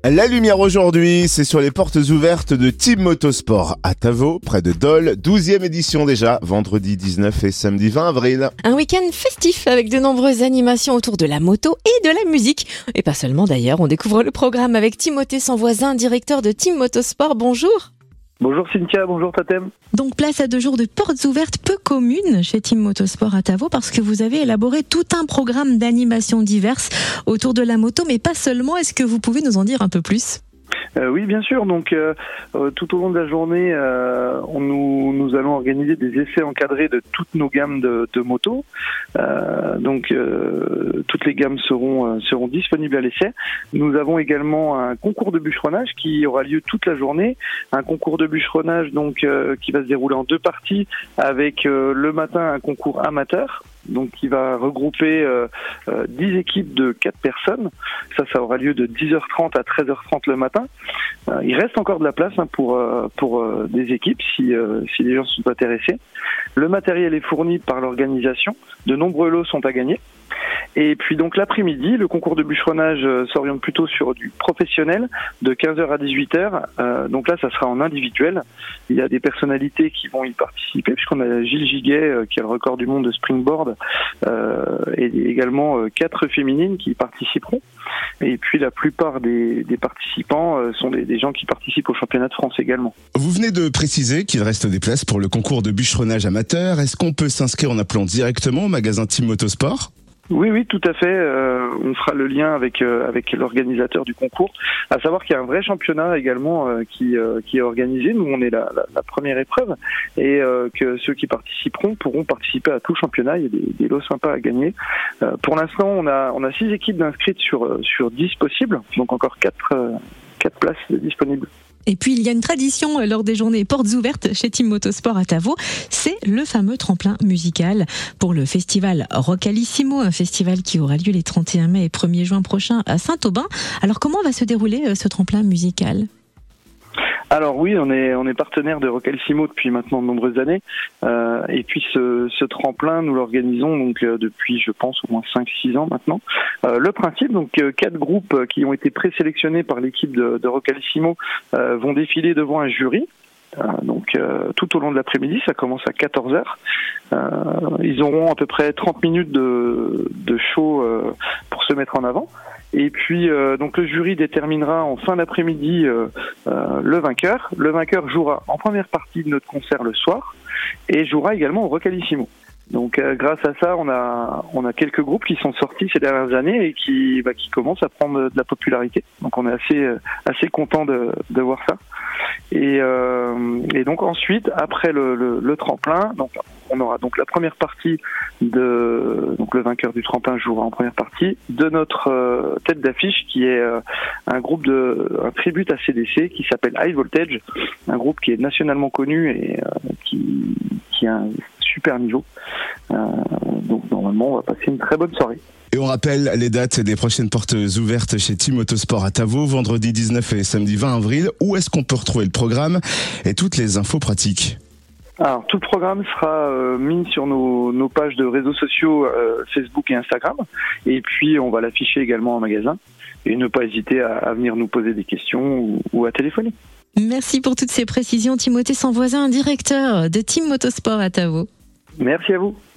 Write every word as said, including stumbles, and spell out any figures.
La lumière aujourd'hui, c'est sur les portes ouvertes de Team Motosport à Tavaux, près de Dole. douzième édition déjà, vendredi dix-neuf et samedi vingt avril. Un week-end festif avec de nombreuses animations autour de la moto et de la musique. Et pas seulement d'ailleurs, on découvre le programme avec Timothée Sanvoisin, directeur de Team Motosport. Bonjour. Bonjour Cynthia, bonjour Tatem. Donc place à deux jours de portes ouvertes peu communes chez Team Motosport à Tavaux parce que vous avez élaboré tout un programme d'animations diverses autour de la moto, mais pas seulement. Est-ce que vous pouvez nous en dire un peu plus ? Euh, oui, bien sûr. Donc, euh, euh, tout au long de la journée, euh, on nous, nous allons organiser des essais encadrés de toutes nos gammes de, de motos. Euh, donc, euh, toutes les gammes seront euh, seront disponibles à l'essai. Nous avons également un concours de bûcheronnage qui aura lieu toute la journée. Un concours de bûcheronnage donc euh, qui va se dérouler en deux parties, avec euh, le matin un concours amateur. Donc, qui va regrouper euh, euh, dix équipes de quatre personnes. Ça, ça aura lieu de dix heures trente à treize heures trente le matin. Euh, il reste encore de la place hein, pour euh, pour euh, des équipes si euh, si les gens sont intéressés. Le matériel est fourni par l'organisation. De nombreux lots sont à gagner. Et puis donc l'après-midi, le concours de bûcheronnage euh, s'oriente plutôt sur du professionnel de quinze heures à dix-huit heures. Euh, donc là, ça sera en individuel. Il y a des personnalités qui vont y participer, puisqu'on a Gilles Giguet, euh, qui a le record du monde de springboard, euh, et également euh, quatre féminines qui y participeront. Et puis la plupart des, des participants euh, sont des, des gens qui participent au championnat de France également. Vous venez de préciser qu'il reste des places pour le concours de bûcheronnage amateur. Est-ce qu'on peut s'inscrire en appelant directement au magasin Team Motosport ? Oui, oui, tout à fait. Euh, on fera le lien avec euh, avec l'organisateur du concours. À savoir qu'il y a un vrai championnat également euh, qui euh, qui est organisé. Nous, on est la, la, la première épreuve, et euh, que ceux qui participeront pourront participer à tout le championnat. Il y a des, des lots sympas à gagner. Euh, pour l'instant, on a on a six équipes d'inscrites sur sur dix possibles, donc encore quatre euh, quatre places disponibles. Et puis, il y a une tradition lors des journées portes ouvertes chez Team Motosport à Tavaux, c'est le fameux tremplin musical pour le festival Rocalissimo, un festival qui aura lieu les trente et un mai et premier juin prochain à Saint-Aubin. Alors, comment va se dérouler ce tremplin musical ? Alors oui, on est on est partenaire de Rocalissimo depuis maintenant de nombreuses années, euh, et puis ce, ce tremplin nous l'organisons donc euh, depuis je pense au moins cinq six ans maintenant. Euh, le principe donc euh, quatre groupes qui ont été présélectionnés par l'équipe de, de Rocalissimo euh, vont défiler devant un jury. Euh, donc euh, tout au long de l'après-midi, ça commence à quatorze heures. Euh, ils auront à peu près trente minutes de de show euh, pour se mettre en avant. Et puis euh, donc le jury déterminera en fin d'après-midi euh, euh, le vainqueur. Le vainqueur jouera en première partie de notre concert le soir et jouera également au Rocalissimo. Donc euh, grâce à ça, on a on a quelques groupes qui sont sortis ces dernières années et qui bah, qui commencent à prendre de la popularité. Donc on est assez assez content de de voir ça. Et euh, et donc ensuite après le, le le tremplin, donc on aura donc la première partie de donc le vainqueur du tremplin jouera en première partie de notre euh, tête d'affiche qui est euh, un groupe de un tribute à C D C qui s'appelle High Voltage, un groupe qui est nationalement connu et euh, qui qui a un super niveau. Euh, donc normalement on va passer une très bonne soirée. Et on rappelle les dates des prochaines portes ouvertes chez Team Motosport à Tavaux, vendredi dix-neuf et samedi vingt avril. Où est-ce qu'on peut retrouver le programme et toutes les infos pratiques ? Alors tout le programme sera euh, mis sur nos, nos pages de réseaux sociaux euh, Facebook et Instagram, et puis on va l'afficher également en magasin, et ne pas hésiter à, à venir nous poser des questions ou, ou à téléphoner. Merci pour toutes ces précisions, Timothée Sanvoisin, directeur de Team Motosport à Tavaux. Merci à vous.